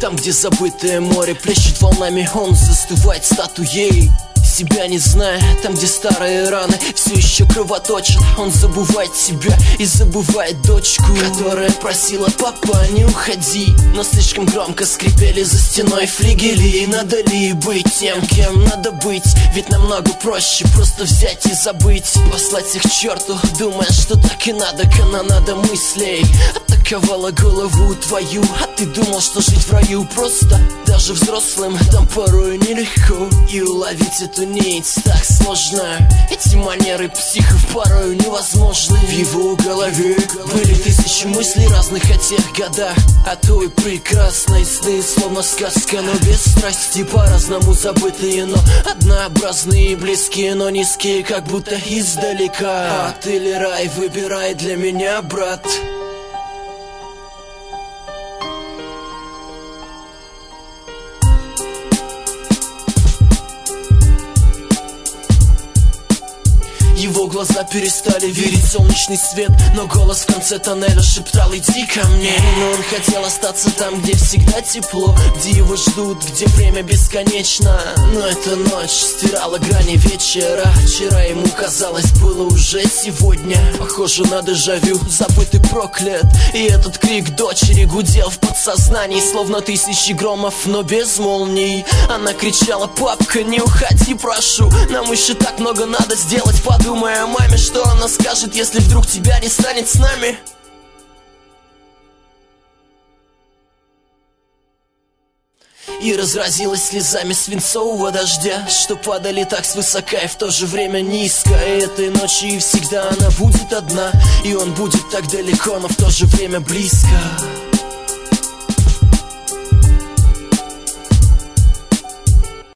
Там, где забытое море плещет волнами, он застывает статуей, себя не зная. Там, где старые раны все еще кровоточат, он забывает себя и забывает дочку, которая просила: папа, не уходи. Но слишком громко скрипели за стеной флигели. Надо ли быть тем, кем надо быть? Ведь намного проще просто взять и забыть, послать их к черту, думая, что так и надо. Канонада мыслей атаковала голову твою, а ты думал, что жить в раю просто. Даже взрослым там порой нелегко, и уловить эту нить так сложно. Эти манеры психов порой невозможны. В его голове были тысячи мыслей разных о тех годах, о той прекрасной сны, словно сказка, но без страсти. По-разному забытые, но однообразные, близкие, но низкие, как будто издалека. Ад или рай, выбирай для меня, брат. Его глаза перестали видеть солнечный свет, но голос в конце тоннеля шептал: иди ко мне. Но он хотел остаться там, где всегда тепло, где его ждут, где время бесконечно. Но эта ночь стирала грани вечера. Вчера ему казалось, было уже сегодня. Похоже на дежавю, забытый проклят. И этот крик дочери гудел в подсознании, словно тысячи громов, но без молний. Она кричала: папка, не уходи, прошу, нам еще так много надо сделать. Подумай о маме, что она скажет, если вдруг тебя не станет с нами. И разразилась слезами свинцового дождя, что падали так свысока и в то же время низко. И этой ночью и всегда она будет одна, и он будет так далеко, но в то же время близко.